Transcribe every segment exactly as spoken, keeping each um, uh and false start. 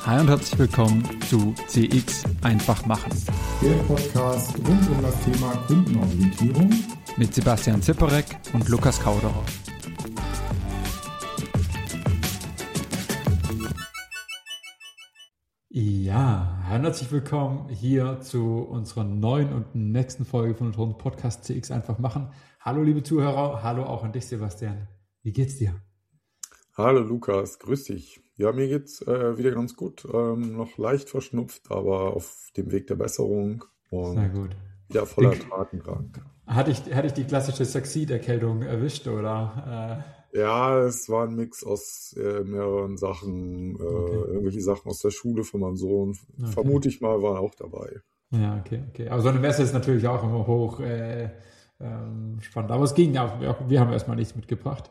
Hi und herzlich willkommen zu C X einfach machen. Der Podcast rund um das Thema Kundenorientierung Mit Sebastian Zipperek und Lukas Kauderer. Ja, herzlich willkommen hier zu unserer neuen und nächsten Folge von unserem Podcast C X einfach machen. Hallo liebe Zuhörer, hallo auch an dich Sebastian. Wie geht's dir? Hallo Lukas, grüß dich. Ja, mir geht's äh, wieder ganz gut. Ähm, noch leicht verschnupft, aber auf dem Weg der Besserung und Sehr gut. wieder voller Den- Tatendrang. Hatte ich, hatte ich die klassische Succeed-Erkältung erwischt, oder? Ja, es war ein Mix aus äh, mehreren Sachen, äh, Okay. irgendwelche Sachen aus der Schule von meinem Sohn, Okay. vermute ich mal, waren auch dabei. Äh, ja, okay, okay. Aber so eine Messe ist natürlich auch immer hoch äh, ähm, spannend. Aber es ging auch, wir, wir haben erstmal nichts mitgebracht.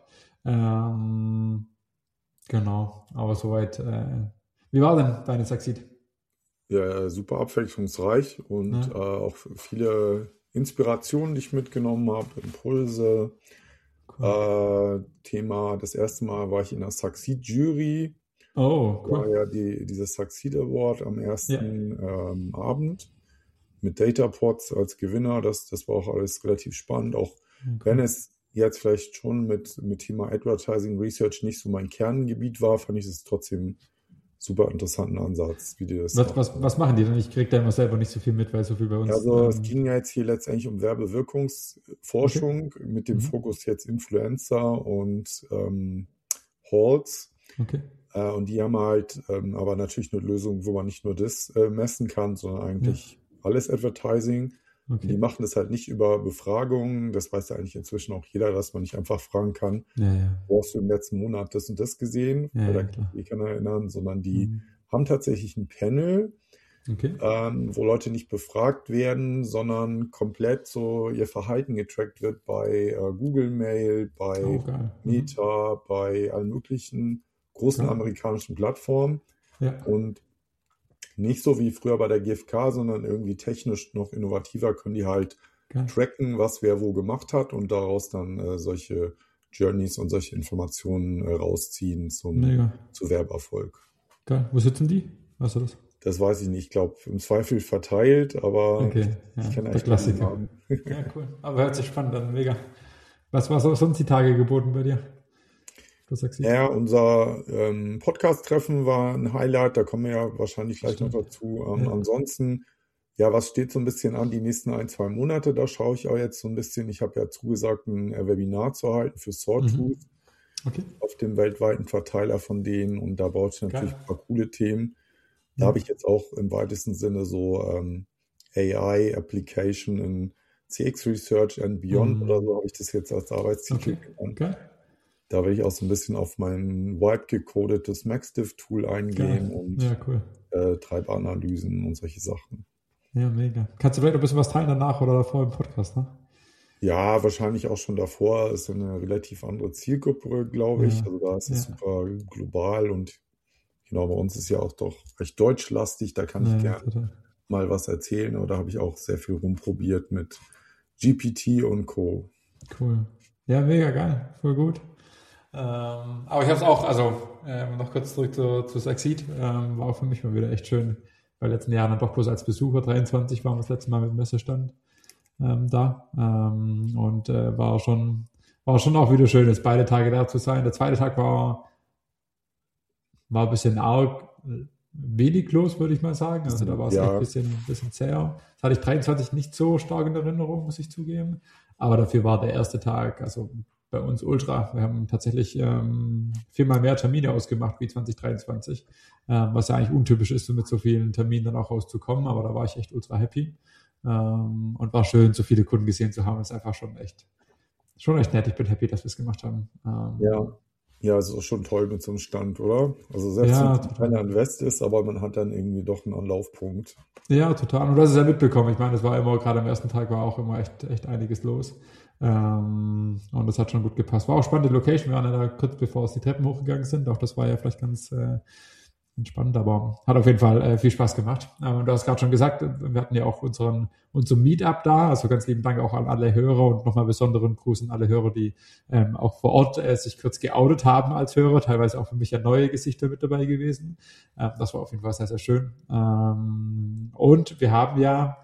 Ähm, genau, aber soweit. Äh, wie war denn deine Succeed? Ja, super abwechslungsreich und Ja. äh, auch viele Inspirationen, die ich mitgenommen habe, Impulse. Cool. Äh, Thema, das erste Mal war ich in der Succeed-Jury, Oh, war cool. ja die, dieses Succeed Award am Ja. ersten ähm, Abend mit Datapods als Gewinner. Das, das war auch alles relativ spannend, auch wenn Okay. es jetzt vielleicht schon mit, mit Thema Advertising Research nicht so mein Kerngebiet war, fand ich es trotzdem super interessanten Ansatz, wie die das Was, machen. was, was machen die denn? Ich kriege da immer selber nicht so viel mit, weil so viel bei uns. Also es Ähm, ging ja jetzt hier letztendlich um okay. Werbewirkungsforschung mit dem Mhm. Fokus jetzt Influencer und ähm, Halls. Okay. Äh, und die haben halt ähm, aber natürlich eine Lösung, wo man nicht nur das äh, messen kann, sondern Ja. eigentlich alles Advertising. Und die Okay. machen das halt nicht über Befragungen. Das weiß ja eigentlich inzwischen auch jeder, dass man nicht einfach fragen kann, Ja, ja. wo hast du im letzten Monat das und das gesehen? Ja, Weil da ja, kann klar. ich mich nicht erinnern, sondern die Mhm. haben tatsächlich ein Panel, Okay. ähm, wo Leute nicht befragt werden, sondern komplett so ihr Verhalten getrackt wird bei äh, Google Mail, Oh, bei geil. Mhm. Meta, bei allen möglichen großen Geil. amerikanischen Plattformen Ja. und nicht so wie früher bei der G F K, sondern irgendwie technisch noch innovativer können die halt Geil. tracken, was wer wo gemacht hat und daraus dann äh, solche Journeys und solche Informationen äh, rausziehen zum, Mega. zu Werbeerfolg. Geil. Wo sitzen die? Weißt du das? Das weiß ich nicht. Ich glaube, im Zweifel verteilt, aber ich, Okay, ich ja, kenne der eigentlich keine Klassiker. Namen. Ja, cool. Aber hört sich spannend an, mega. Was war so sonst die Tage geboten bei dir? Du sagst sie. Ja, unser ähm, Podcast-Treffen war ein Highlight, da kommen wir ja wahrscheinlich gleich noch Stimmt. dazu. Ähm, Ja. ansonsten, ja, was steht so ein bisschen an die nächsten ein, zwei Monate? Da schaue ich auch jetzt so ein bisschen. Ich habe ja zugesagt, ein äh, Webinar zu halten für Sawtooth Mhm. Okay, auf dem weltweiten Verteiler von denen und da baut ich natürlich geil. ein paar coole Themen. Da Ja. habe ich jetzt auch im weitesten Sinne so ähm, A I-Application in C X Research and Beyond oder Mhm. so habe ich das jetzt als Arbeitstitel Okay, genannt. geil. Da will ich auch so ein bisschen auf mein Wipe gecodetes MaxDiff-Tool eingehen Geil. und Ja, cool. äh, Treibanalysen und solche Sachen. Ja, mega. Kannst du vielleicht ein bisschen was teilen danach oder davor im Podcast, ne? Ja, wahrscheinlich auch schon davor ist eine relativ andere Zielgruppe, glaube ich. Ja, Also da ist es ja, super global und genau, bei uns ist ja auch doch recht deutschlastig. Da kann ich ja, gern total. mal was erzählen. Aber da habe ich auch sehr viel rumprobiert mit G P T und Co. Cool. Ja, mega geil. Voll gut. Ähm, aber ich habe es auch, also ähm, noch kurz zurück zu, zu Succeed, ähm, war auch für mich mal wieder echt schön, weil letzten Jahren dann doch bloß als Besucher, dreiundzwanzig waren wir das letzte Mal mit dem Messestand ähm, da ähm, und äh, war schon war schon auch wieder schön, jetzt beide Tage da zu sein. Der zweite Tag war, war ein bisschen arg äh, wenig los, würde ich mal sagen. Also da war es echt ein Ja, bisschen, bisschen zäher. Das hatte ich dreiundzwanzig nicht so stark in Erinnerung, muss ich zugeben. Aber dafür war der erste Tag, also bei uns ultra. Wir haben tatsächlich ähm, viermal mehr Termine ausgemacht wie zwanzig dreiundzwanzig, ähm, was ja eigentlich untypisch ist, so mit so vielen Terminen dann auch rauszukommen. Aber da war ich echt ultra happy ähm, und war schön, so viele Kunden gesehen zu haben. Das ist einfach schon echt, schon echt nett. Ich bin happy, dass wir es gemacht haben. Ähm, ja. Ja, es ist auch schon toll mit so einem Stand, oder? Also selbst wenn ja, es ein kleiner total. Invest ist, aber man hat dann irgendwie doch einen Anlaufpunkt. Ja, total. Und du hast es ja mitbekommen. Ich meine, es war immer, gerade am ersten Tag war auch immer echt, echt einiges los. Ähm, und das hat schon gut gepasst. War auch spannende Location. Wir waren ja da kurz bevor es die Treppen hochgegangen sind. Auch das war ja vielleicht ganz, äh, entspannt, aber hat auf jeden Fall äh, viel Spaß gemacht. Ähm, du hast gerade schon gesagt, wir hatten ja auch unseren unser Meetup da, also ganz lieben Dank auch an alle Hörer und nochmal besonderen Gruß an alle Hörer, die ähm, auch vor Ort äh, sich kurz geoutet haben als Hörer, teilweise auch für mich ja neue Gesichter mit dabei gewesen. Ähm, das war auf jeden Fall sehr, sehr schön. Ähm, und wir haben ja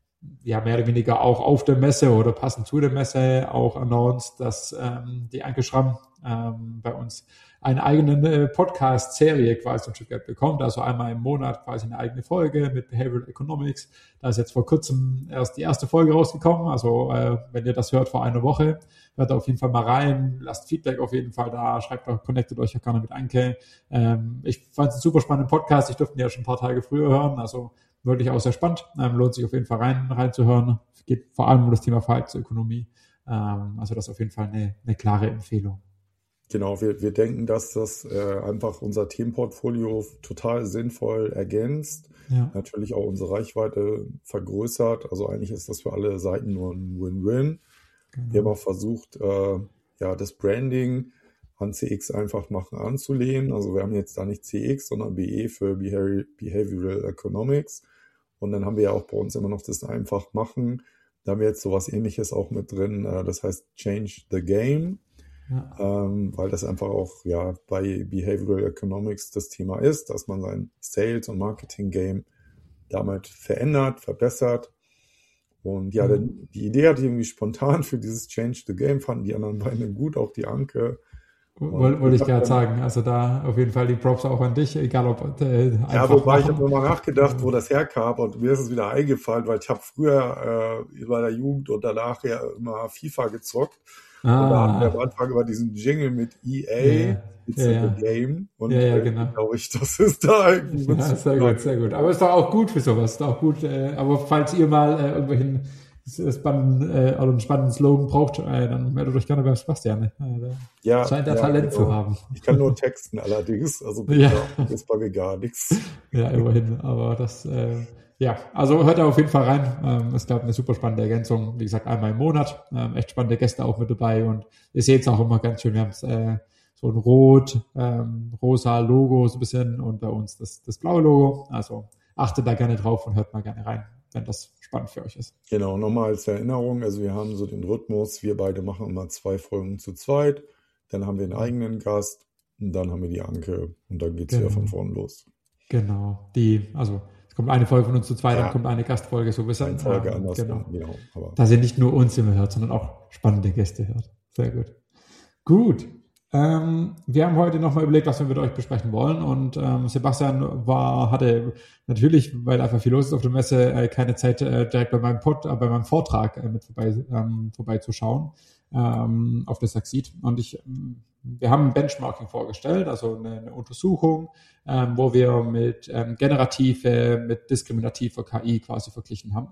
ja mehr oder weniger auch auf der Messe oder passend zu der Messe auch announced, dass ähm, die Anke Schramm ähm, bei uns eine eigene äh, Podcast-Serie quasi ein Stück weit bekommt, also einmal im Monat quasi eine eigene Folge mit Behavioral Economics. Da ist jetzt vor kurzem erst die erste Folge rausgekommen, also äh, wenn ihr das hört vor einer Woche, hört auf jeden Fall mal rein, lasst Feedback auf jeden Fall da, schreibt auch, connectet euch auch gerne mit Anke. Ähm, ich fand es einen super spannenden Podcast, ich durfte ihn ja schon ein paar Tage früher hören, also wirklich auch sehr spannend, ähm, lohnt sich auf jeden Fall rein reinzuhören. Es geht vor allem um das Thema Verhaltensökonomie, ähm, also das ist auf jeden Fall eine, eine klare Empfehlung. Genau, wir, wir denken, dass das äh, einfach unser Themenportfolio total sinnvoll ergänzt, Ja. natürlich auch unsere Reichweite vergrößert. Also eigentlich ist das für alle Seiten nur ein Win-Win. Genau. Wir haben auch versucht, äh, ja, das Branding an C X einfach machen anzulehnen. Also wir haben jetzt da nicht C X, sondern B E für Behavioral Economics. Und dann haben wir ja auch bei uns immer noch das einfach machen. Da haben wir jetzt sowas Ähnliches auch mit drin. Äh, das heißt Change the Game. Ja. Ähm, weil das einfach auch ja bei Behavioral Economics das Thema ist, dass man sein Sales- und Marketing-Game damit verändert, verbessert. Und ja, mhm. die Idee hatte ich irgendwie spontan für dieses Change the Game, fanden die anderen beiden gut, auch die Anke. Wollte wollt ich gerade sagen, also da auf jeden Fall die Props auch an dich, egal ob äh, einfach Ja, wobei machen. ich habe nochmal nachgedacht, wo das herkam und mir ist es wieder eingefallen, weil ich habe früher äh, bei der Jugend und danach ja immer FIFA gezockt. Ah. Und da hatten wir am Anfang über diesen Jingle mit E A, ja, It's ja, in ja. the Game. Und ja, ja, äh, genau. glaube ich, das ist da irgendwie. Ja, sehr gut, sehr gut. Aber ist doch auch gut für sowas. Ist doch auch gut. Äh, aber falls ihr mal äh, irgendwelchen spannenden äh, oder einen spannenden Slogan braucht, äh, dann meldet euch gerne beim Sebastian. Äh, ja, scheint er ja, Talent genau. zu haben. Ich kann nur texten allerdings. Also ja. ist bei mir gar nichts. Ja, immerhin. Aber das, äh, ja, also hört da auf jeden Fall rein. Ähm, ist, glaube ich, eine super spannende Ergänzung. Wie gesagt, einmal im Monat. Ähm, echt spannende Gäste auch mit dabei. Und ihr seht es auch immer ganz schön. Wir haben äh, so ein rot, ähm, rosa Logo so ein bisschen und bei uns das, das blaue Logo. Also achtet da gerne drauf und hört mal gerne rein, wenn das spannend für euch ist. Genau, nochmal als Erinnerung. Also wir haben so den Rhythmus. Wir beide machen immer zwei Folgen zu zweit. Dann haben wir einen eigenen Gast und dann haben wir die Anke und dann geht's genau. wieder von vorn los. Genau. Die, also kommt eine Folge von uns zu zweit, ja. Dann kommt eine Gastfolge, so ein bisschen. Eine Folge ähm, anders. Genau. genau aber dass ihr nicht nur uns immer hört, sondern auch spannende Gäste hört. Sehr gut. Gut. Ähm, wir haben heute nochmal überlegt, was wir mit euch besprechen wollen. Und ähm, Sebastian war, hatte natürlich, weil einfach viel los ist auf der Messe, äh, keine Zeit, äh, direkt bei meinem Pod, äh, bei meinem Vortrag äh, mit vorbei, ähm, vorbeizuschauen ähm, auf der Saxid. Und ich wir haben ein Benchmarking vorgestellt, also eine, eine Untersuchung, ähm, wo wir mit ähm, generative, mit diskriminativer K I quasi verglichen haben.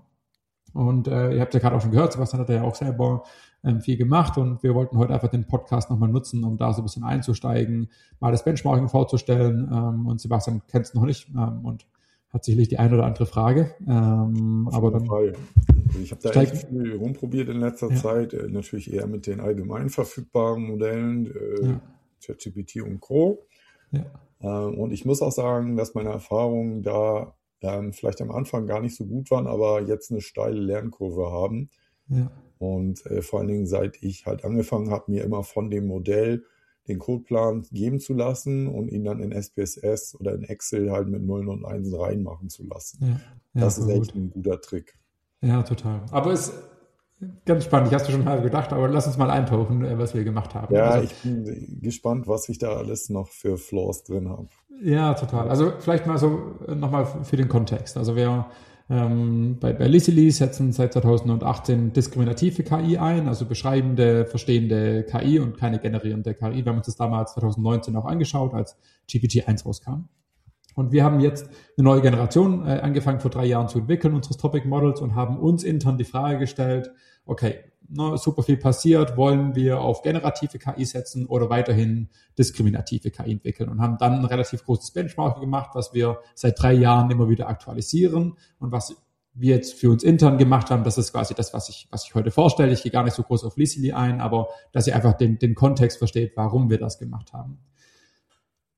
Und äh, ihr habt ja gerade auch schon gehört, Sebastian hat ja auch selber ähm, viel gemacht und wir wollten heute einfach den Podcast nochmal nutzen, um da so ein bisschen einzusteigen, mal das Benchmarking vorzustellen. Ähm, und Sebastian kennt es noch nicht ähm, und hat sicherlich die eine oder andere Frage. Ähm, Auf aber jeden dann Fall. Ich habe da steig, echt viel rumprobiert in letzter ja. Zeit, äh, natürlich eher mit den allgemein verfügbaren Modellen, äh, ja. ChatGPT und Co. Ja. Ähm, und ich muss auch sagen, dass meine Erfahrungen da ähm, vielleicht am Anfang gar nicht so gut waren, aber jetzt eine steile Lernkurve haben. Ja. Und äh, vor allen Dingen, seit ich halt angefangen habe, mir immer von dem Modell den Codeplan geben zu lassen und ihn dann in S P S S oder in Excel halt mit Nullen und Einsen reinmachen zu lassen. Ja. Ja, das ist echt gut. ein guter Trick. Ja, total. Aber es ist ganz spannend. Ich hast du schon halb gedacht, aber lass uns mal eintauchen, was wir gemacht haben. Ja, also, ich bin gespannt, was ich da alles noch für Flaws drin habe. Ja, total. Also vielleicht mal so nochmal für den Kontext. Also wir ähm, bei, bei Lizily setzen seit zweitausendachtzehn diskriminative K I ein, also beschreibende, verstehende K I und keine generierende K I. Wir haben uns das damals zweitausendneunzehn auch angeschaut, als G P T eins rauskam. Und wir haben jetzt eine neue Generation äh, angefangen vor drei Jahren zu entwickeln, unseres Topic Models, und haben uns intern die Frage gestellt, okay, na, super viel passiert, wollen wir auf generative K I setzen oder weiterhin diskriminative K I entwickeln, und haben dann ein relativ großes Benchmark gemacht, was wir seit drei Jahren immer wieder aktualisieren und was wir jetzt für uns intern gemacht haben. Das ist quasi das, was ich, was ich heute vorstelle. Ich gehe gar nicht so groß auf Lizily ein, aber dass ihr einfach den, den Kontext versteht, warum wir das gemacht haben.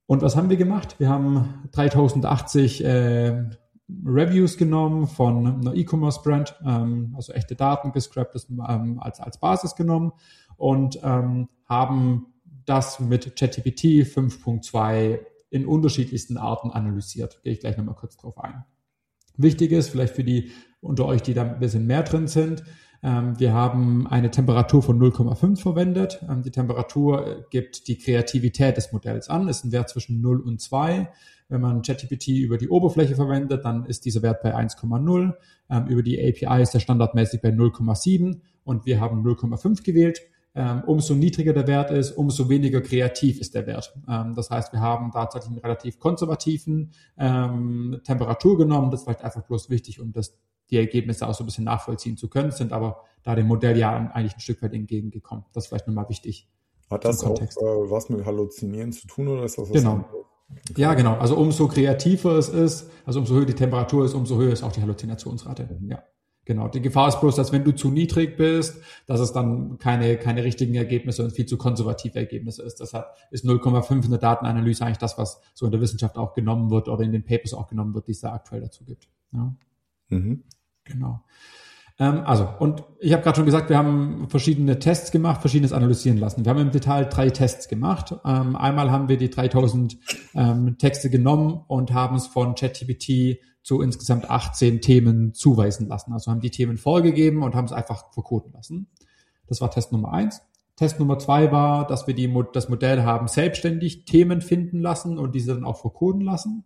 Und was haben wir gemacht? Wir haben dreitausendachtzig äh, Reviews genommen von einer E-Commerce-Brand, ähm, also echte Daten gescrapt, das ähm, als, als Basis genommen und ähm, haben das mit ChatGPT fünf Punkt zwei in unterschiedlichsten Arten analysiert. Gehe ich gleich nochmal kurz drauf ein. Wichtig ist, vielleicht für die unter euch, die da ein bisschen mehr drin sind, ähm, wir haben eine Temperatur von null Komma fünf verwendet. Ähm, die Temperatur gibt die Kreativität des Modells an, ist ein Wert zwischen null und zwei. Wenn man ChatGPT über die Oberfläche verwendet, dann ist dieser Wert bei eins Komma null. Ähm, über die A P I ist er standardmäßig bei null Komma sieben und wir haben null Komma fünf gewählt. Ähm, umso niedriger der Wert ist, umso weniger kreativ ist der Wert. Ähm, das heißt, wir haben tatsächlich einen relativ konservativen ähm, Temperatur genommen. Das ist vielleicht einfach bloß wichtig, um das, die Ergebnisse auch so ein bisschen nachvollziehen zu können, sind aber da dem Modell ja eigentlich ein Stück weit entgegengekommen. Das ist vielleicht nochmal wichtig. Hat das auch äh, was mit Halluzinieren zu tun oder ist das was Genau. anderes? Okay. Ja, genau. Also umso kreativer es ist, also umso höher die Temperatur ist, umso höher ist auch die Halluzinationsrate. Mhm. Ja, genau. Die Gefahr ist bloß, dass wenn du zu niedrig bist, dass es dann keine, keine richtigen Ergebnisse und viel zu konservative Ergebnisse ist. Deshalb ist null Komma fünf in der Datenanalyse eigentlich das, was so in der Wissenschaft auch genommen wird oder in den Papers auch genommen wird, die es da aktuell dazu gibt. Ja. Mhm. Genau. Ähm, also, und ich habe gerade schon gesagt, wir haben verschiedene Tests gemacht, verschiedenes analysieren lassen. Wir haben im Detail drei Tests gemacht. Ähm, einmal haben wir die dreitausend ähm, Texte genommen und haben es von ChatGPT zu insgesamt achtzehn Themen zuweisen lassen. Also haben die Themen vorgegeben und haben es einfach verkoden lassen. Das war Test Nummer eins. Test Nummer zwei war, dass wir die, das Modell haben selbstständig Themen finden lassen und diese dann auch verkoden lassen.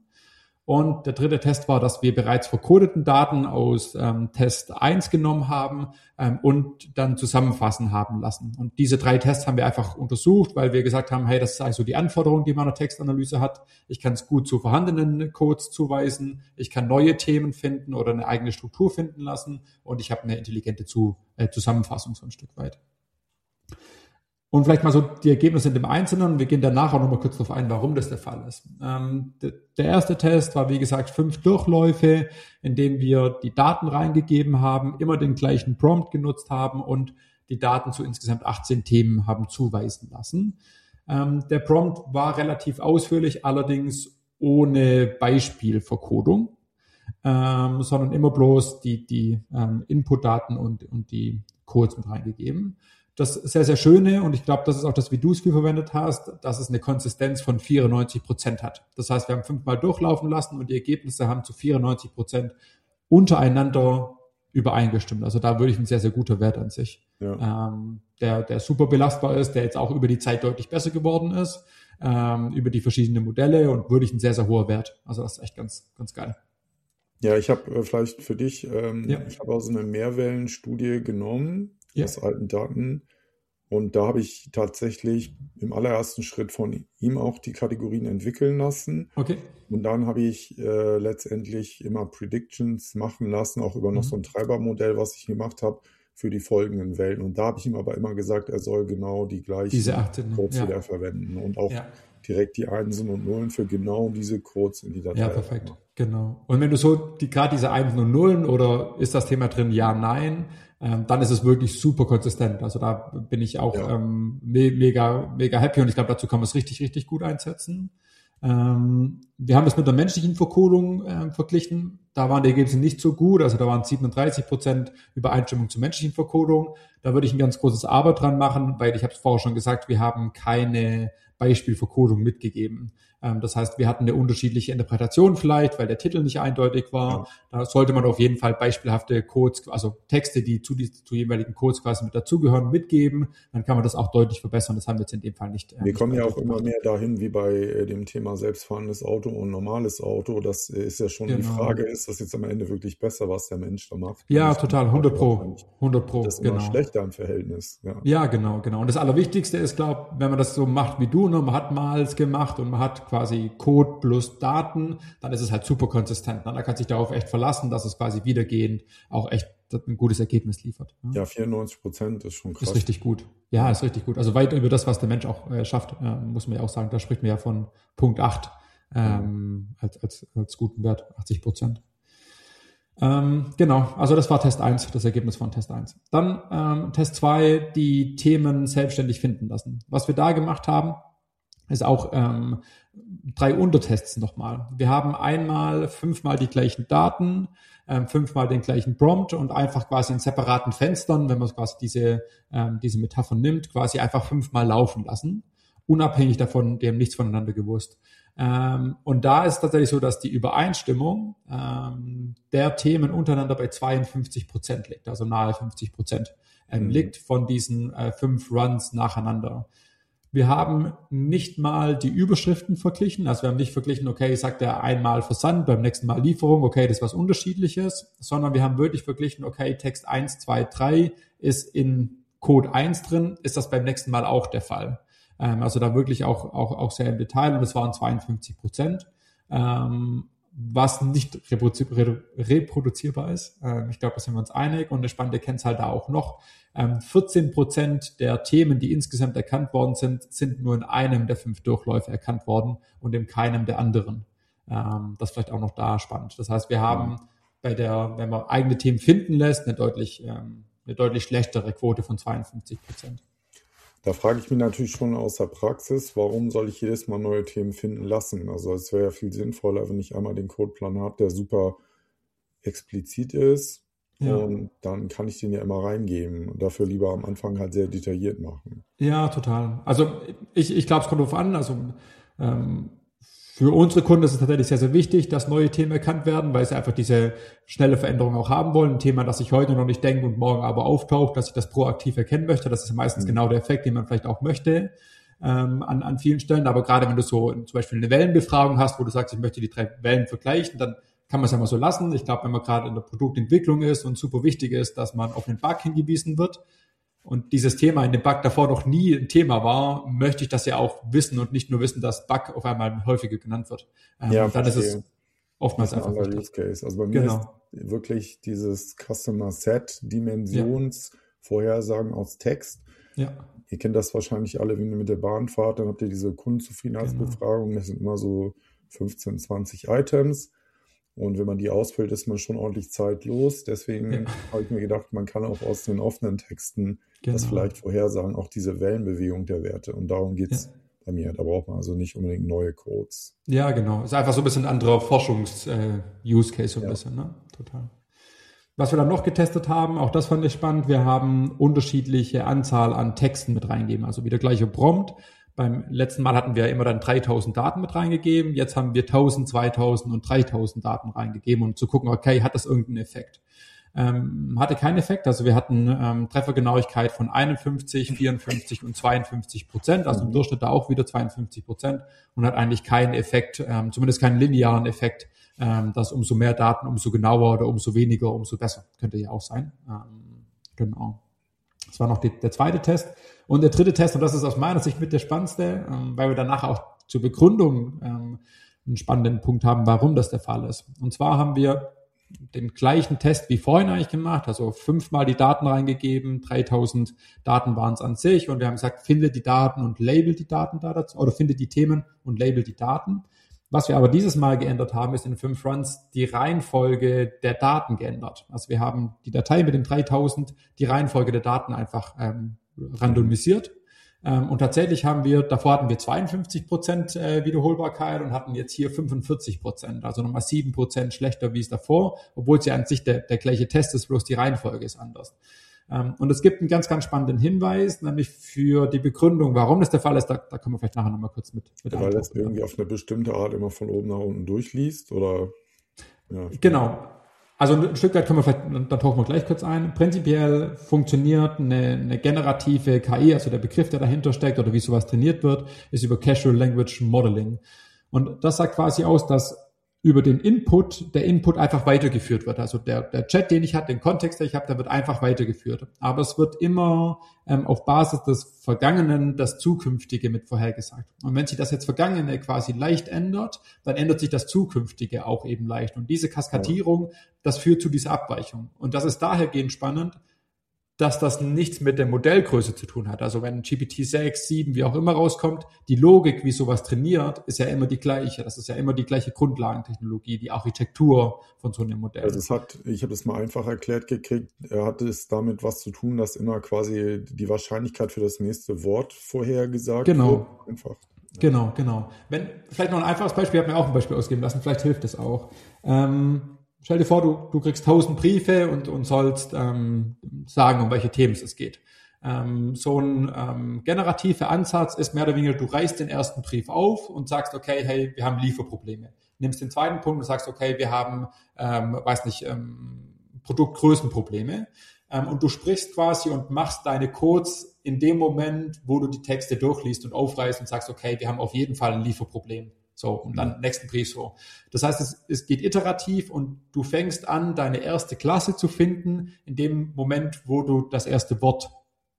Und der dritte Test war, dass wir bereits verkodeten Daten aus ähm, Test eins genommen haben ähm, und dann zusammenfassen haben lassen. Und diese drei Tests haben wir einfach untersucht, weil wir gesagt haben, hey, das ist also die Anforderung, die man in der Textanalyse hat. Ich kann es gut zu vorhandenen Codes zuweisen. Ich kann neue Themen finden oder eine eigene Struktur finden lassen. Und ich habe eine intelligente zu, äh, Zusammenfassung so ein Stück weit. Und vielleicht mal so die Ergebnisse in dem Einzelnen. Wir gehen danach auch nochmal kurz darauf ein, warum das der Fall ist. Ähm, de, der erste Test war, wie gesagt, fünf Durchläufe, in denen wir die Daten reingegeben haben, immer den gleichen Prompt genutzt haben und die Daten zu insgesamt achtzehn Themen haben zuweisen lassen. Ähm, der Prompt war relativ ausführlich, allerdings ohne Beispielverkodung, ähm, sondern immer bloß die, die ähm, Inputdaten und, und die Codes mit reingegeben. Das sehr, sehr Schöne, und ich glaube, das ist auch das, wie du es viel verwendet hast, dass es eine Konsistenz von vierundneunzig Prozent hat. Das heißt, wir haben fünfmal durchlaufen lassen und die Ergebnisse haben zu vierundneunzig Prozent untereinander übereingestimmt. Also da würde ich ein sehr, sehr guter Wert an sich. Ja. Ähm, der, der super belastbar ist, der jetzt auch über die Zeit deutlich besser geworden ist, ähm, über die verschiedenen Modelle, und würde ich ein sehr, sehr hoher Wert. Also das ist echt ganz, ganz geil. Ja, ich habe äh, vielleicht für dich, ähm, ja. ich habe auch so eine Mehrwellenstudie genommen, ja. aus alten Daten. Und da habe ich tatsächlich im allerersten Schritt von ihm auch die Kategorien entwickeln lassen. Okay. Und dann habe ich äh, letztendlich immer Predictions machen lassen, auch über noch mhm. so ein Treibermodell, was ich gemacht habe, für die folgenden Wellen. Und da habe ich ihm aber immer gesagt, er soll genau die gleichen diese achtzehn, Codes ja. wieder verwenden und auch ja. direkt die Einsen und Nullen für genau diese Codes in die Datei. Ja, perfekt. Machen. Genau. Und wenn du so die gerade diese Einsen und Nullen, oder ist das Thema drin, ja, nein, ähm, dann ist es wirklich super konsistent. Also da bin ich auch ja. ähm, me- mega, mega happy, und ich glaube, dazu kann man es richtig, richtig gut einsetzen. Ähm, wir haben das mit der menschlichen Verkodung ähm, verglichen. Da waren die Ergebnisse nicht so gut. Also da waren siebenunddreißig Prozent Übereinstimmung zur menschlichen Verkodung. Da würde ich ein ganz großes Aber dran machen, weil ich habe es vorher schon gesagt, wir haben keine Beispielverkodung mitgegeben. Ähm, das heißt, wir hatten eine unterschiedliche Interpretation vielleicht, weil der Titel nicht eindeutig war. Ja. Da sollte man auf jeden Fall beispielhafte Codes, also Texte, die zu, die, zu jeweiligen Codes quasi mit dazugehören, mitgeben. Dann kann man das auch deutlich verbessern. Das haben wir jetzt in dem Fall nicht. Äh, wir nicht kommen ja auch gemacht. Immer mehr dahin, wie bei äh, dem Thema selbstfahrendes Auto und normales Auto. Das äh, ist ja schon genau. Die Frage, ist das jetzt am Ende wirklich besser, was der Mensch da macht? Ja, total, hundert Pro. hundert Pro, das ist immer genau. Schlechter im Verhältnis. Ja. ja, genau, genau. Und das Allerwichtigste ist, glaube ich, wenn man das so macht wie du, ne, man hat mal es gemacht und man hat quasi Code plus Daten, dann ist es halt super konsistent. Ne? Da kann sich darauf echt verlassen, dass es quasi wiedergehend auch echt ein gutes Ergebnis liefert. Ne? Ja, vierundneunzig Prozent ist schon krass. Ist richtig gut. Ja, ist richtig gut. Also weit über das, was der Mensch auch äh, schafft, äh, muss man ja auch sagen. Da spricht man ja von Punkt acht ähm, mhm. als, als, als guten Wert, achtzig Prozent. Ähm, genau, also das war Test eins, das Ergebnis von Test eins. Dann ähm, Test zwei, die Themen selbstständig finden lassen. Was wir da gemacht haben, ist auch ähm, drei Untertests nochmal. Wir haben einmal fünfmal die gleichen Daten, ähm, fünfmal den gleichen Prompt und einfach quasi in separaten Fenstern, wenn man quasi diese, ähm, diese Metapher nimmt, quasi einfach fünfmal laufen lassen. Unabhängig davon, die haben nichts voneinander gewusst. Ähm, und da ist es tatsächlich so, dass die Übereinstimmung ähm, der Themen untereinander bei zweiundfünfzig Prozent liegt, also nahe fünfzig Prozent ähm, mhm. liegt von diesen äh, fünf Runs nacheinander. Wir haben nicht mal die Überschriften verglichen, also wir haben nicht verglichen, okay, sagt er einmal Versand, beim nächsten Mal Lieferung, okay, das ist was Unterschiedliches, sondern wir haben wirklich verglichen, okay, Text eins, zwei, drei ist in Code eins drin, ist das beim nächsten Mal auch der Fall? Ähm, also da wirklich auch, auch, auch sehr im Detail und das waren zweiundfünfzig Prozent, ähm, was nicht reproduzi- reproduzierbar ist. Ähm, ich glaube, da sind wir uns einig und eine spannende Kennzahl da auch noch. Ähm, vierzehn Prozent der Themen, die insgesamt erkannt worden sind, sind nur in einem der fünf Durchläufe erkannt worden und in keinem der anderen. Ähm, das ist vielleicht auch noch da spannend. Das heißt, wir haben bei der, wenn man eigene Themen finden lässt, eine deutlich, ähm, eine deutlich schlechtere Quote von zweiundfünfzig Prozent. Da frage ich mich natürlich schon aus der Praxis, warum soll ich jedes Mal neue Themen finden lassen? Also es wäre ja viel sinnvoller, wenn ich einmal den Codeplan habe, der super explizit ist. Ja. Und dann kann ich den ja immer reingeben und dafür lieber am Anfang halt sehr detailliert machen. Ja, total. Also ich, ich glaube, es kommt darauf an. Also ähm, für unsere Kunden ist es tatsächlich sehr, sehr wichtig, dass neue Themen erkannt werden, weil sie einfach diese schnelle Veränderung auch haben wollen. Ein Thema, das ich heute noch nicht denke und morgen aber auftaucht, dass ich das proaktiv erkennen möchte. Das ist meistens mhm. genau der Effekt, den man vielleicht auch möchte ähm, an, an vielen Stellen. Aber gerade wenn du so zum Beispiel eine Wellenbefragung hast, wo du sagst, ich möchte die drei Wellen vergleichen, dann kann man es ja mal so lassen. Ich glaube, wenn man gerade in der Produktentwicklung ist und super wichtig ist, dass man auf einen Bug hingewiesen wird und dieses Thema in dem Bug davor noch nie ein Thema war, möchte ich das ja auch wissen und nicht nur wissen, dass Bug auf einmal häufiger genannt wird. Ähm, ja, und dann verstehe. ist es oftmals das ist ein einfach anderer Use Case. Also bei mir genau. ist wirklich dieses Customer Set Dimensionsvorhersagen ja. aus Text. Ja. Ihr kennt das wahrscheinlich alle, wenn ihr mit der Bahn fahrt, dann habt ihr diese Kundenzufriedenheitsbefragung. Genau. Das sind immer so fünfzehn, zwanzig Items. Und wenn man die ausfüllt, ist man schon ordentlich zeitlos. Deswegen ja. habe ich mir gedacht, man kann auch aus den offenen Texten genau. das vielleicht vorhersagen, auch diese Wellenbewegung der Werte. Und darum geht es ja. bei mir. Da braucht man also nicht unbedingt neue Codes. Ja, genau. Ist einfach so ein bisschen ein anderer Forschungs-Use-Case, so ein ja. bisschen, ne? Total. Was wir dann noch getestet haben, auch das fand ich spannend, wir haben unterschiedliche Anzahl an Texten mit reingegeben, also wieder gleicher Prompt. Beim letzten Mal hatten wir immer dann dreitausend Daten mit reingegeben, jetzt haben wir tausend, zweitausend und dreitausend Daten reingegeben, um zu gucken, okay, hat das irgendeinen Effekt? Ähm, hatte keinen Effekt, also wir hatten ähm, Treffergenauigkeit von einundfünfzig, vierundfünfzig und zweiundfünfzig Prozent, also im Durchschnitt da auch wieder zweiundfünfzig Prozent und hat eigentlich keinen Effekt, ähm, zumindest keinen linearen Effekt, ähm, dass umso mehr Daten, umso genauer oder umso weniger, umso besser, könnte ja auch sein. Ähm, genau. Das war noch die, der zweite Test. Und der dritte Test, und das ist aus meiner Sicht mit der spannendste, ähm, weil wir danach auch zur Begründung ähm, einen spannenden Punkt haben, warum das der Fall ist. Und zwar haben wir den gleichen Test wie vorhin eigentlich gemacht, also fünfmal die Daten reingegeben, dreitausend Daten waren es an sich und wir haben gesagt, finde die Daten und label die Daten da dazu, oder finde die Themen und label die Daten. Was wir aber dieses Mal geändert haben, ist in fünf Runs die Reihenfolge der Daten geändert. Also wir haben die Datei mit den dreitausend, die Reihenfolge der Daten einfach ähm, randomisiert. Ähm, und tatsächlich haben wir, davor hatten wir zweiundfünfzig Prozent äh, Wiederholbarkeit und hatten jetzt hier fünfundvierzig Prozent, also nochmal sieben Prozent schlechter wie es davor, obwohl es ja an sich der, der gleiche Test ist, bloß die Reihenfolge ist anders. Ähm, und es gibt einen ganz, ganz spannenden Hinweis, nämlich für die Begründung, warum das der Fall ist, da, da können wir vielleicht nachher nochmal kurz mit, mit ja, weil das irgendwie auf eine bestimmte Art immer von oben nach unten durchliest, oder? Ja, genau. Also ein Stück weit können wir vielleicht, da tauchen wir gleich kurz ein. Prinzipiell funktioniert eine, eine generative K I, also der Begriff, der dahinter steckt oder wie sowas trainiert wird, ist über Casual Language Modeling. Und das sagt quasi aus, dass über den Input, der Input einfach weitergeführt wird. Also der, der Chat, den ich habe, den Kontext, den ich habe, der wird einfach weitergeführt. Aber es wird immer ähm, auf Basis des Vergangenen das Zukünftige mit vorhergesagt. Und wenn sich das jetzt Vergangene quasi leicht ändert, dann ändert sich das Zukünftige auch eben leicht. Und diese Kaskadierung, das führt zu dieser Abweichung. Und das ist dahergehend spannend, dass das nichts mit der Modellgröße zu tun hat. Also wenn G P T sechs, sieben, wie auch immer rauskommt, die Logik, wie sowas trainiert, ist ja immer die gleiche. Das ist ja immer die gleiche Grundlagentechnologie, die Architektur von so einem Modell. Also es hat, ich habe das mal einfach erklärt gekriegt, er hatte es damit was zu tun, dass immer quasi die Wahrscheinlichkeit für das nächste Wort vorhergesagt genau. wird. Einfach. Genau, genau. Wenn, vielleicht noch ein einfaches Beispiel, ich habe mir auch ein Beispiel ausgeben lassen, vielleicht hilft es auch. Ähm, stell dir vor, du, du kriegst tausend Briefe und, und sollst ähm, sagen, um welche Themen es geht. Ähm, so ein ähm, generativer Ansatz ist mehr oder weniger, du reißt den ersten Brief auf und sagst, okay, hey, wir haben Lieferprobleme. Nimmst den zweiten Punkt und sagst, okay, wir haben, ähm, weiß nicht, ähm, Produktgrößenprobleme. Ähm, und du sprichst quasi und machst deine Codes in dem Moment, wo du die Texte durchliest und aufreißt und sagst, okay, wir haben auf jeden Fall ein Lieferproblem. So, und dann mhm. nächsten Brief so. Das heißt, es, es geht iterativ und du fängst an, deine erste Klasse zu finden, in dem Moment, wo du das erste Wort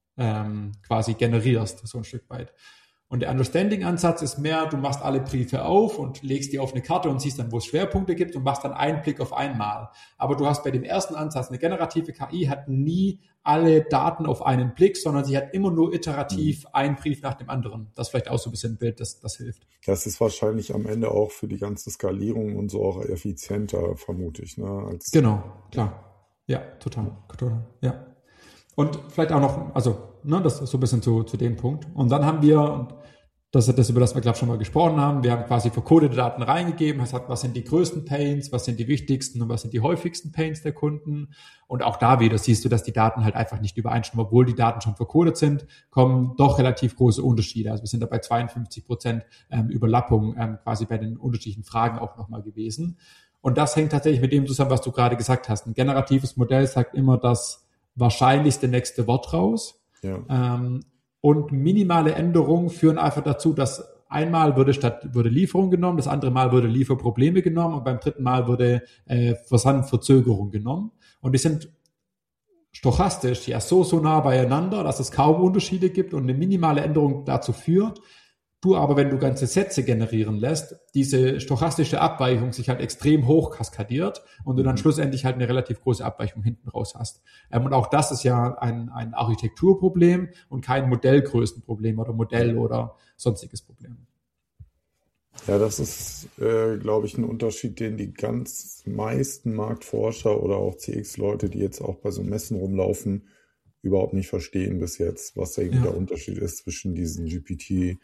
ähm, quasi generierst, so ein Stück weit. Und der Understanding-Ansatz ist mehr, du machst alle Briefe auf und legst die auf eine Karte und siehst dann, wo es Schwerpunkte gibt und machst dann einen Blick auf einmal. Aber du hast bei dem ersten Ansatz, eine generative K I hat nie alle Daten auf einen Blick, sondern sie hat immer nur iterativ einen Brief nach dem anderen. Das ist vielleicht auch so ein bisschen ein Bild, das, das hilft. Das ist wahrscheinlich am Ende auch für die ganze Skalierung und so auch effizienter, vermute ich. Ne, als genau, klar. Ja, total. total. Ja. Und vielleicht auch noch, also, ne, das ist so ein bisschen zu, zu dem Punkt. Und dann haben wir, und das ist das, über das wir, glaube ich, schon mal gesprochen haben, wir haben quasi vercodete Daten reingegeben, das hat, was sind die größten Pains, was sind die wichtigsten und was sind die häufigsten Pains der Kunden. Und auch da wieder siehst du, dass die Daten halt einfach nicht übereinstimmen, obwohl die Daten schon vercodet sind, kommen doch relativ große Unterschiede. Also wir sind da bei zweiundfünfzig Prozent ähm, Überlappung ähm, quasi bei den unterschiedlichen Fragen auch nochmal gewesen. Und das hängt tatsächlich mit dem zusammen, was du gerade gesagt hast. Ein generatives Modell sagt immer das wahrscheinlichste nächste Wort raus. Ja. Ähm, und minimale Änderungen führen einfach dazu, dass einmal würde statt würde Lieferung genommen, das andere Mal würde Lieferprobleme genommen und beim dritten Mal würde äh, Versandverzögerung genommen. Und die sind stochastisch ja so, so nah beieinander, dass es kaum Unterschiede gibt und eine minimale Änderung dazu führt, du aber, wenn du ganze Sätze generieren lässt, diese stochastische Abweichung sich halt extrem hoch kaskadiert und du dann schlussendlich halt eine relativ große Abweichung hinten raus hast. Ähm, und auch das ist ja ein, ein Architekturproblem und kein Modellgrößenproblem oder Modell oder sonstiges Problem. Ja, das ist, äh, glaube ich, ein Unterschied, den die ganz meisten Marktforscher oder auch C X-Leute, die jetzt auch bei so Messen rumlaufen, überhaupt nicht verstehen bis jetzt, was da irgendwie ja. der Unterschied ist zwischen diesen G P T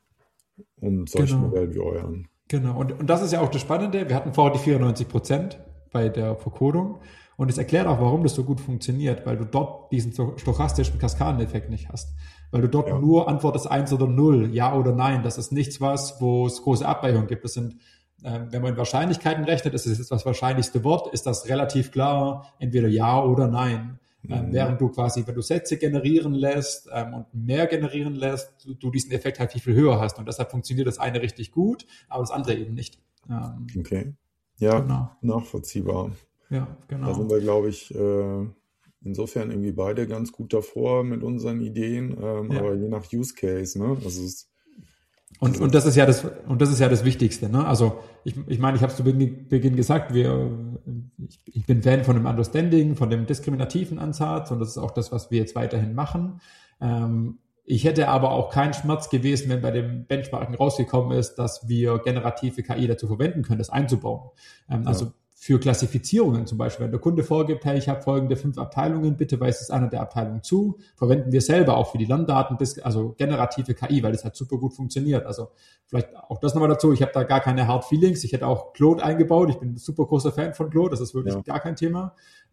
und solchen genau. Modellen wie euren. Genau, und, und das ist ja auch das Spannende. Wir hatten vorher die vierundneunzig Prozent bei der Verkodung und es erklärt auch, warum das so gut funktioniert, weil du dort diesen stochastischen Kaskadeneffekt nicht hast. Weil du dort ja. nur antwortest eins oder null, ja oder nein. Das ist nichts was, wo es große Abweichungen gibt. Das sind, äh, wenn man in Wahrscheinlichkeiten rechnet, ist es jetzt das wahrscheinlichste Wort, ist das relativ klar, entweder ja oder nein. Ähm, mhm. Während du quasi, wenn du Sätze generieren lässt ähm, und mehr generieren lässt, du, du diesen Effekt halt viel, viel höher hast. Und deshalb funktioniert das eine richtig gut, aber das andere eben nicht. Ähm, okay. Ja, genau. nachvollziehbar. Ja, genau. Da sind wir, glaube ich, äh, insofern irgendwie beide ganz gut davor mit unseren Ideen, ähm, ja. aber je nach Use Case, ne? Also es Und, und das ist ja das, und das ist ja das Wichtigste, ne? Also, ich, ich meine, ich habe es zu Beginn gesagt, wir, ich, ich bin Fan von dem Understanding, von dem diskriminativen Ansatz und das ist auch das, was wir jetzt weiterhin machen. Ähm, ich hätte aber auch keinen Schmerz gewesen, wenn bei dem Benchmarking rausgekommen ist, dass wir generative K I dazu verwenden können, das einzubauen. Ähm, ja. Also, für Klassifizierungen zum Beispiel, wenn der Kunde vorgibt, hey, ich habe folgende fünf Abteilungen, bitte weist es einer der Abteilungen zu, verwenden wir selber auch für die Lerndaten, also generative K I, weil das halt super gut funktioniert. Also vielleicht auch das nochmal dazu, ich habe da gar keine Hard Feelings, ich hätte auch Claude eingebaut, ich bin ein super großer Fan von Claude, das ist wirklich ja. gar kein Thema.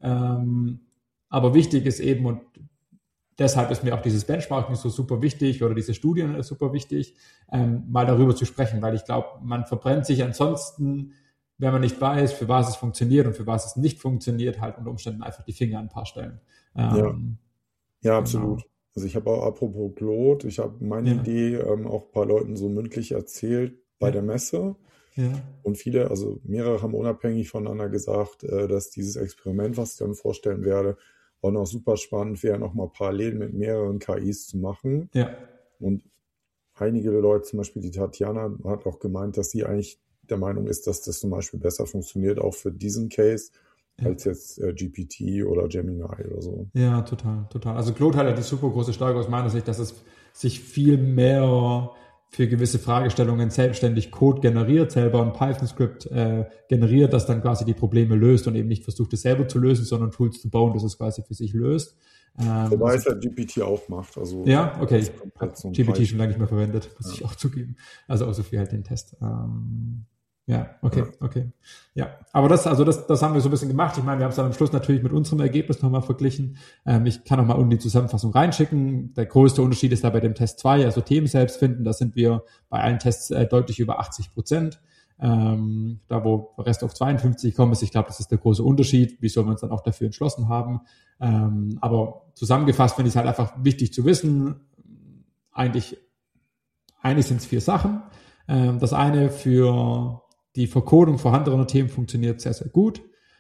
Ähm, aber wichtig ist eben, und deshalb ist mir auch dieses Benchmarking so super wichtig oder diese Studien ist super wichtig, ähm, mal darüber zu sprechen, weil ich glaube, man verbrennt sich ansonsten, wenn man nicht weiß, für was es funktioniert und für was es nicht funktioniert, halt unter Umständen einfach die Finger an ein paar Stellen. Ähm, ja. ja, absolut. Genau. Also ich habe auch, apropos Claude, ich habe meine ja. Idee ähm, auch ein paar Leuten so mündlich erzählt bei ja. der Messe. Ja. Und viele, also mehrere haben unabhängig voneinander gesagt, äh, dass dieses Experiment, was ich dann vorstellen werde, auch noch super spannend wäre, nochmal parallel mit mehreren K Is zu machen. Ja. Und einige Leute, zum Beispiel die Tatjana, hat auch gemeint, dass sie eigentlich der Meinung ist, dass das zum Beispiel besser funktioniert, auch für diesen Case, ja. als jetzt äh, G P T oder Gemini oder so. Ja, total, total. Also Claude hat ja die super große Stärke aus meiner Sicht, dass es sich viel mehr für gewisse Fragestellungen selbstständig Code generiert, selber ein Python-Skript äh, generiert, das dann quasi die Probleme löst und eben nicht versucht, es selber zu lösen, sondern Tools zu bauen, das es quasi für sich löst. Ähm, Wobei also, es halt G P T auch macht. Also ja, okay, ich habe so G P T schon lange nicht mehr verwendet, muss ja. ich auch zugeben. Also auch so viel halt den Test. Ähm, ja, okay, ja. okay. Ja, aber das, also das, das haben wir so ein bisschen gemacht. Ich meine, wir haben es dann am Schluss natürlich mit unserem Ergebnis nochmal verglichen. Ähm, ich kann auch mal unten die Zusammenfassung reinschicken. Der größte Unterschied ist da bei dem Test zwei, also Themen selbst finden. Da sind wir bei allen Tests äh, deutlich über achtzig Prozent. Ähm, da wo der Rest auf zweiundfünfzig kommen ist, ich glaube, das ist der große Unterschied, wieso wir uns dann auch dafür entschlossen haben. Ähm, aber zusammengefasst finde ich es halt einfach wichtig zu wissen, eigentlich, eigentlich sind es vier Sachen. Ähm, das eine für die Verkodung vorhandener Themen funktioniert sehr, sehr gut.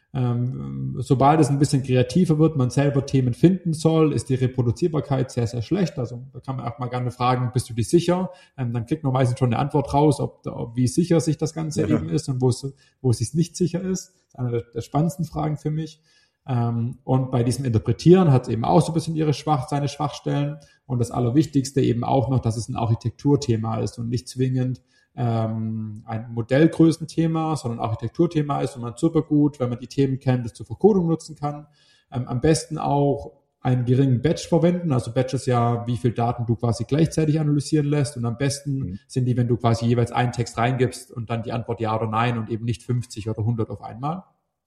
Ähm, sobald es ein bisschen kreativer wird, man selber Themen finden soll, ist die Reproduzierbarkeit sehr, sehr schlecht. Also da kann man auch mal gerne fragen, bist du dir sicher? Ähm, dann kriegt man meistens schon eine Antwort raus, ob, ob wie sicher sich das Ganze ja. eben ist und wo es, wo es sich nicht sicher ist. Das ist eine der, der spannendsten Fragen für mich. Ähm, und bei diesem Interpretieren hat es eben auch so ein bisschen ihre Schwach, seine Schwachstellen. Und das Allerwichtigste eben auch noch, dass es ein Architekturthema ist und nicht zwingend ähm, ein Modellgrößenthema, sondern ein Architekturthema ist und man super gut, wenn man die Themen kennt, das zur Verkodung nutzen kann. Ähm, am besten auch einen geringen Batch verwenden. Also Batch ist ja, wie viel Daten du quasi gleichzeitig analysieren lässt. Und am besten mhm. sind die, wenn du quasi jeweils einen Text reingibst und dann die Antwort ja oder nein und eben nicht fünfzig oder hundert auf einmal.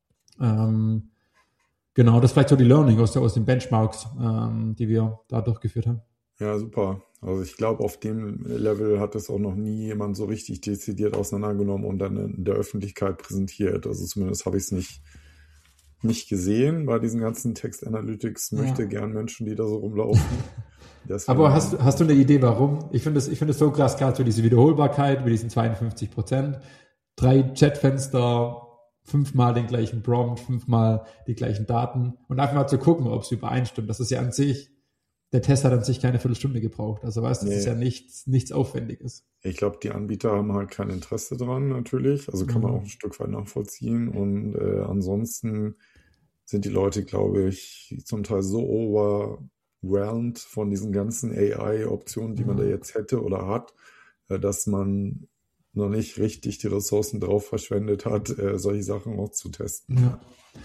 Ähm, genau, das ist vielleicht so die Learning aus, der, aus den Benchmarks, ähm, die wir da durchgeführt haben. Ja, super. Also ich glaube, auf dem Level hat es auch noch nie jemand so richtig dezidiert auseinandergenommen und dann in der Öffentlichkeit präsentiert. Also zumindest habe ich es nicht, nicht gesehen bei diesen ganzen Text Analytics. Möchte ja. gern Menschen, die da so rumlaufen. Aber hast, hast du eine Idee, warum? Ich finde es ich finde es so krass, gerade so diese Wiederholbarkeit mit diesen zweiundfünfzig Prozent. Drei Chatfenster, fünfmal den gleichen Prompt, fünfmal die gleichen Daten und einfach mal zu gucken, ob es übereinstimmt. Das ist ja an sich, der Test hat an sich keine Viertelstunde gebraucht. Also weißt du, das nee. ist ja nichts, nichts Aufwendiges. Ich glaube, die Anbieter haben halt kein Interesse dran natürlich. Also kann mhm. man auch ein Stück weit nachvollziehen. Und äh, ansonsten sind die Leute, glaube ich, zum Teil so overwhelmed von diesen ganzen A I-Optionen, die mhm. man da jetzt hätte oder hat, äh, dass man noch nicht richtig die Ressourcen drauf verschwendet hat, äh, solche Sachen auch zu testen. Ja.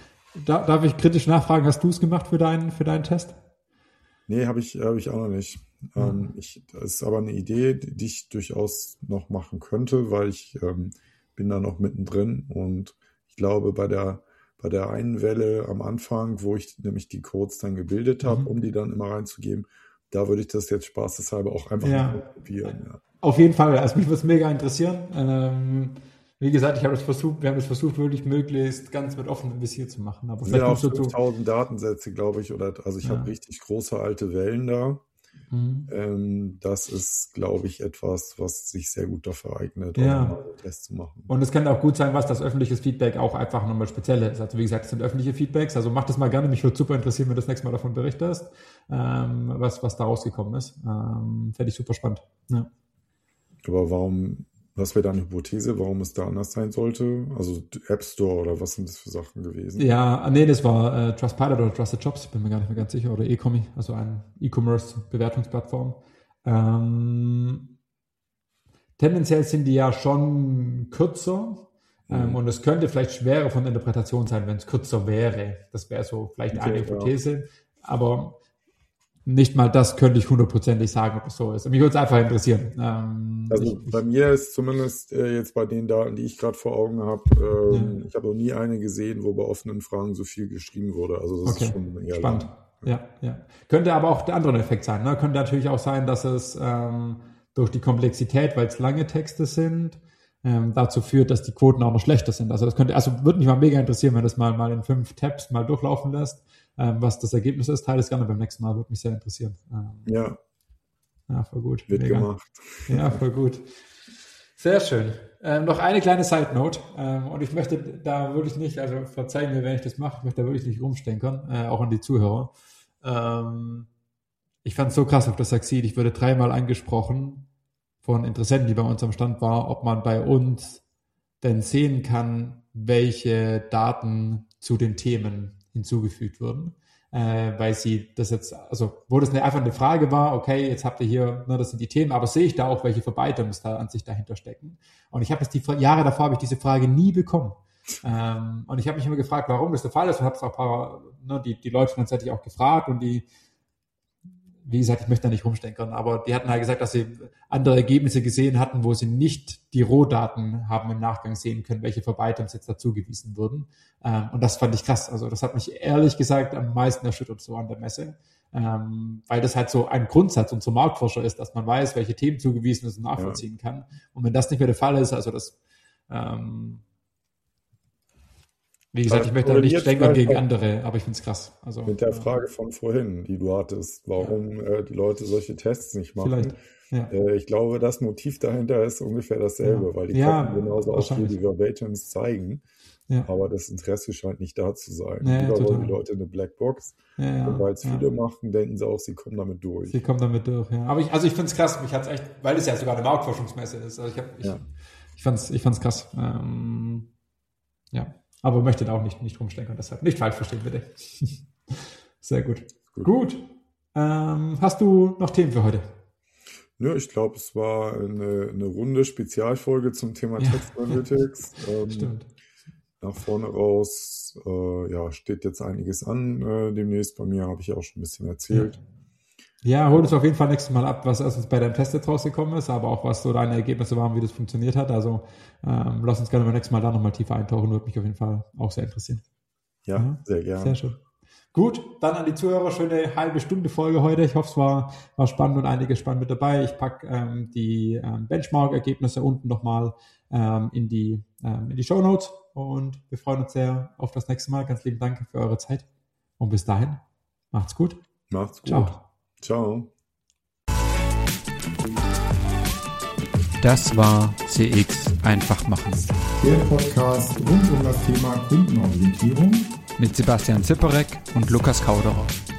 Da, darf ich kritisch nachfragen, hast du es gemacht für deinen, für deinen Test? Nee, habe ich, hab ich auch noch nicht. Mhm. Ähm, ich, das ist aber eine Idee, die ich durchaus noch machen könnte, weil ich ähm, bin da noch mittendrin und ich glaube, bei der, bei der einen Welle am Anfang, wo ich nämlich die Codes dann gebildet habe, mhm. um die dann immer reinzugeben, da würde ich das jetzt spaßeshalber auch einfach ja. mal probieren. Ja. Auf jeden Fall, also mich würde es mega interessieren. Ähm, wie gesagt, ich habe das versucht, wir haben das versucht, wirklich möglichst ganz mit offenem Visier zu machen. Aber vielleicht ja, auch fünftausend Datensätze, glaube ich, oder also ich ja. habe richtig große alte Wellen da. Mhm. Ähm, das ist, glaube ich, etwas, was sich sehr gut dafür eignet, ja. um einen Test zu machen. Und es könnte auch gut sein, was das öffentliche Feedback auch einfach nochmal speziell ist. Also wie gesagt, es sind öffentliche Feedbacks, also mach das mal gerne. Mich würde super interessieren, wenn du das nächste Mal davon berichtest, ähm, was, was da rausgekommen ist. Ähm, Fände ich super spannend. Ja. Aber warum, was wäre deine Hypothese, warum es da anders sein sollte? Also App Store oder was sind das für Sachen gewesen? Ja, nee, das war äh, Trustpilot oder Trusted Jobs, bin mir gar nicht mehr ganz sicher, oder Ecomi, also eine E-Commerce-Bewertungsplattform. Ähm, tendenziell sind die ja schon kürzer mhm. ähm, und es könnte vielleicht schwerer von der Interpretation sein, wenn es kürzer wäre. Das wäre so vielleicht okay, eine Hypothese, ja. aber nicht mal das könnte ich hundertprozentig sagen, ob es so ist. Mich würde es einfach interessieren. Ähm, also ich, bei mir ist zumindest äh, jetzt bei den Daten, die ich gerade vor Augen habe, ähm, ja. ich habe noch nie eine gesehen, wo bei offenen Fragen so viel geschrieben wurde. Also das okay. ist schon eher spannend. Ja, ja. Könnte aber auch der andere Effekt sein. Ne? Könnte natürlich auch sein, dass es ähm, durch die Komplexität, weil es lange Texte sind, ähm, dazu führt, dass die Quoten auch noch schlechter sind. Also das könnte, also würde mich mal mega interessieren, wenn das mal mal in fünf Tabs mal durchlaufen lässt. Ähm, was das Ergebnis ist, teile es gerne beim nächsten Mal, würde mich sehr interessieren. Ähm, ja. Ja, voll gut. Wird mega. gemacht. Ja, voll gut. Sehr schön. Ähm, noch eine kleine Side Note. Ähm, und ich möchte da wirklich nicht, also verzeihen mir, wenn ich das mache, ich möchte da wirklich nicht rumstenkern, äh, auch an die Zuhörer. Ähm, ich fand es so krass auf der Succeed. Ich wurde dreimal angesprochen von Interessenten, die bei uns am Stand waren, ob man bei uns denn sehen kann, welche Daten zu den Themen hinzugefügt wurden, äh, weil sie das jetzt, also wo das eine, einfach eine Frage war, okay, jetzt habt ihr hier, ne, das sind die Themen, aber sehe ich da auch, welche Verbindungen da an sich dahinter stecken? Und ich habe jetzt die Jahre davor habe ich diese Frage nie bekommen. Ähm, und ich habe mich immer gefragt, warum das der Fall ist und habe es auch ein paar, ne, die, die Leute tatsächlich auch gefragt und die wie gesagt, ich möchte da nicht rumstenkern, aber die hatten halt gesagt, dass sie andere Ergebnisse gesehen hatten, wo sie nicht die Rohdaten haben im Nachgang sehen können, welche Verbitums jetzt dazugewiesen wurden. Ähm, und das fand ich krass. Also das hat mich ehrlich gesagt am meisten erschüttert so an der Messe, ähm, weil das halt so ein Grundsatz und so Marktforscher ist, dass man weiß, welche Themen zugewiesen ist und nachvollziehen ja. kann. Und wenn das nicht mehr der Fall ist, also das ähm, wie gesagt, ich möchte da nicht stänkern gegen andere, aber ich finde es krass. Also, mit der Frage von vorhin, die du hattest, warum ja. äh, die Leute solche Tests nicht machen. Ja. Äh, ich glaube, das Motiv dahinter ist ungefähr dasselbe, ja. weil die ja, können genauso ausführliche Verbatims zeigen, ja. aber das Interesse scheint nicht da zu sein. Ja, Lieber wollen die Leute eine Blackbox. Ja, ja, und weil es ja. viele machen, denken sie auch, sie kommen damit durch. Sie kommen damit durch, ja. Aber ich, also ich finde es krass, mich hat's echt, weil es ja sogar eine Marktforschungsmesse ist. Also ich habe, ich, ja. ich fand's, ich fand's krass. Ähm, ja. Aber möchte da auch nicht, nicht rumstenkern, deshalb nicht falsch verstehen, bitte. Sehr gut. Gut. gut. Ähm, hast du noch Themen für heute? Nö, ich glaube, es war eine, eine runde Spezialfolge zum Thema ja. Text Analytics. Ähm, Stimmt. Nach vorne raus, äh, ja, steht jetzt einiges an. Äh, demnächst bei mir habe ich auch schon ein bisschen erzählt. Ja. Ja, hol uns auf jeden Fall nächstes Mal ab, was erstens bei deinem Test jetzt rausgekommen ist, aber auch was so deine Ergebnisse waren, wie das funktioniert hat. Also ähm, lass uns gerne beim nächsten Mal da nochmal tiefer eintauchen, würde mich auf jeden Fall auch sehr interessieren. Ja, ja, sehr gerne. Sehr schön. Gut, dann an die Zuhörer, schöne halbe Stunde Folge heute. Ich hoffe, es war, war spannend und einiges spannend mit dabei. Ich packe ähm, die ähm, Benchmark-Ergebnisse unten nochmal ähm, in die, ähm, in die Shownotes und wir freuen uns sehr auf das nächste Mal. Ganz lieben Dank für eure Zeit und bis dahin, macht's gut. Macht's gut. Ciao. Ciao. Das war C X einfach machen. Der Podcast rund um das Thema Kundenorientierung mit Sebastian Zipperek und Lukas Kauderer.